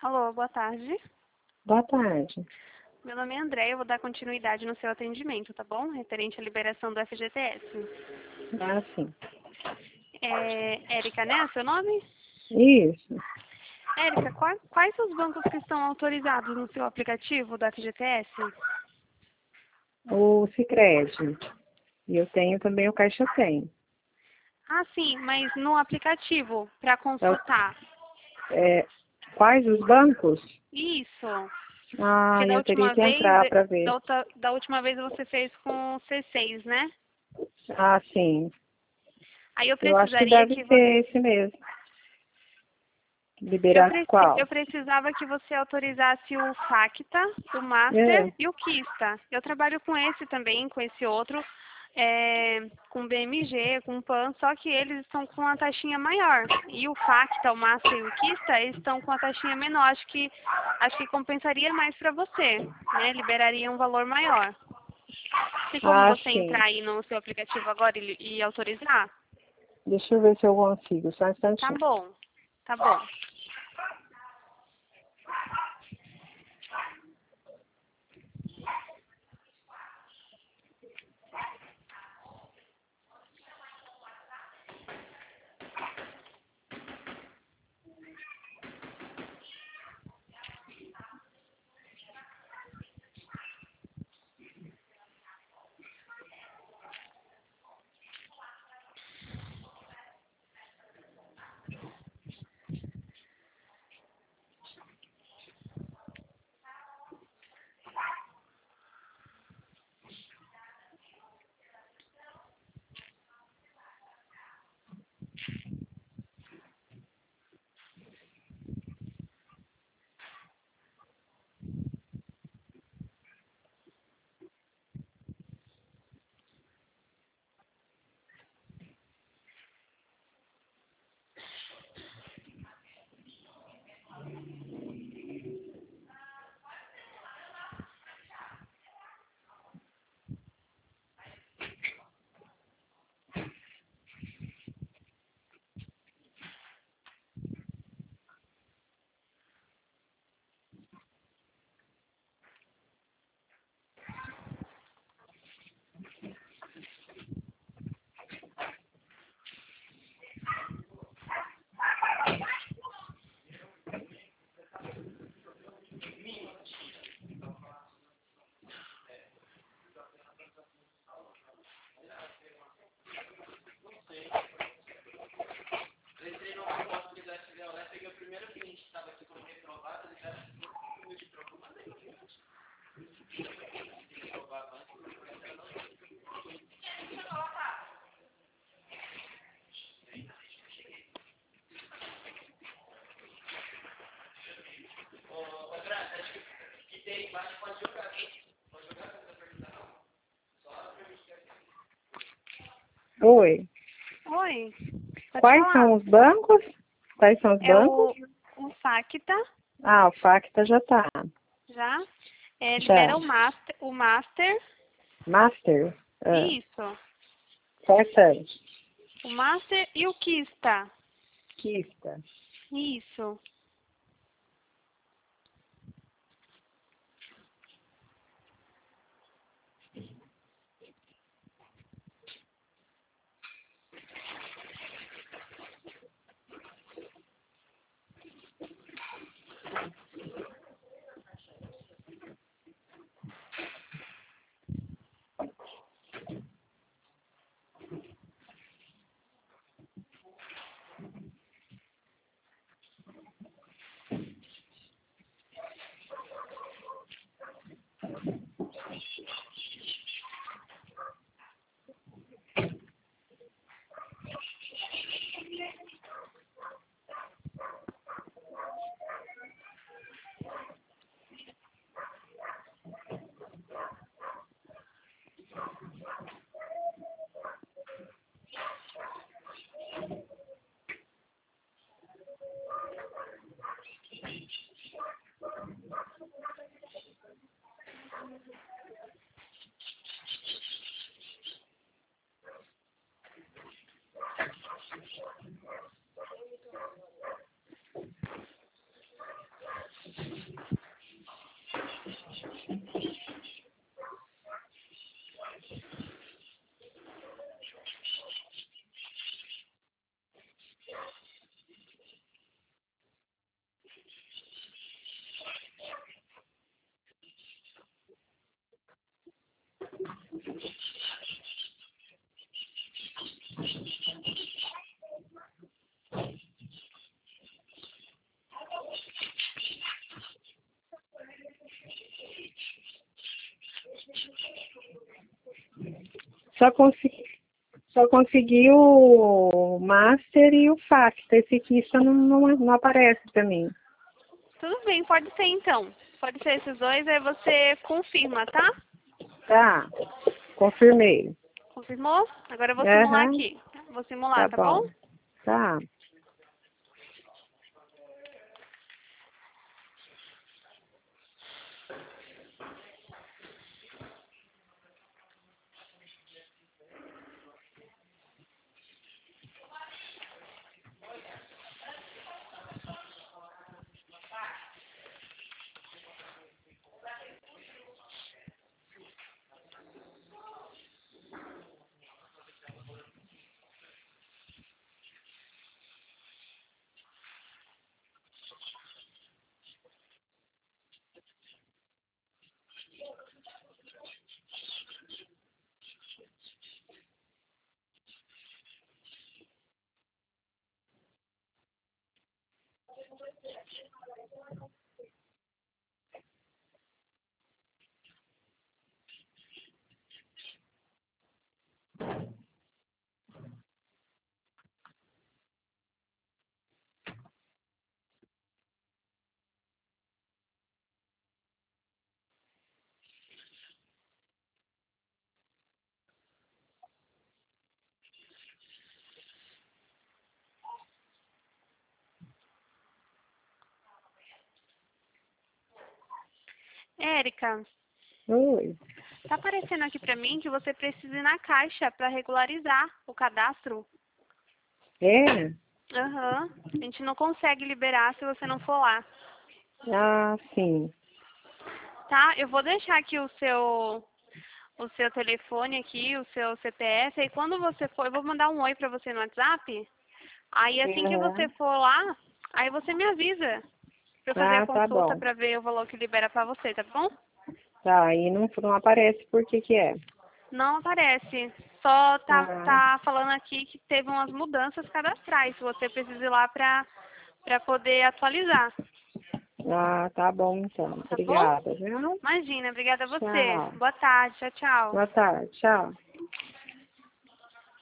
Alô, boa tarde. Boa tarde. Meu nome é André, eu vou dar continuidade no seu atendimento, tá bom? Referente à liberação do FGTS. Ah, sim. É Érica, né? Seu nome? Isso. Érica, quais os bancos que estão autorizados no seu aplicativo do FGTS? O Sicredi. E eu tenho também o Caixa Tem. Ah, sim, mas no aplicativo, para É, consultar. quais os bancos? Isso. Ah, Porque eu teria que entrar para ver. da última vez você fez com C6, né? Ah, sim. Aí eu Eu acho que precisaria deve que você ser esse mesmo. Liberar Eu qual? precisava que você autorizasse o Facta, o É. Master e o Kista. Eu trabalho com esse também, com esse outro, com BMG, com PAN, só que eles estão com uma taxinha maior. E o Facta, o Master e o Kista, eles estão com a taxinha menor. Acho que compensaria mais para você, né? Liberaria um valor maior. Tem como Ah, você sim. entrar aí no seu aplicativo agora e autorizar? Deixa eu ver se eu consigo. Só um Tá instantinho. bom, tá bom. Oi. Oi, pode Quais falar. são os bancos? Quais são os É bancos? o Facta, Ah, o Facta já tá. já. Já. Libera o Master. Master? Ah, Isso. certo. O Master e o Kista. Kista. Isso. só consegui o Master e o Facta. Esse Kista não aparece pra mim. Tudo bem, pode ser então. Pode ser esses dois, aí você confirma, tá? Tá, confirmei. Confirmou? Agora eu vou simular Aham, aqui. Vou simular, tá bom? Tá. Érica, Oi. tá aparecendo aqui pra mim que você precisa ir na caixa pra regularizar o cadastro. É? Aham. A gente não consegue liberar se você não for lá. Ah, sim. Tá? Eu vou deixar aqui o seu telefone aqui, o seu CPF, e quando você for, eu vou mandar um oi pra você no WhatsApp. Aí assim que você Aham. for lá, aí você me avisa pra eu fazer a Ah, tá consulta bom. pra ver o valor que libera pra você, tá bom? Tá, aí não aparece por que que é. Não aparece. Só Ah, tá falando aqui que teve umas mudanças cadastrais. Você precisa ir lá pra poder atualizar, tá bom então. tá bom? Obrigada, viu? Imagina, obrigada a você. Tchau. Boa tarde, tchau, tchau. Boa tarde, tchau.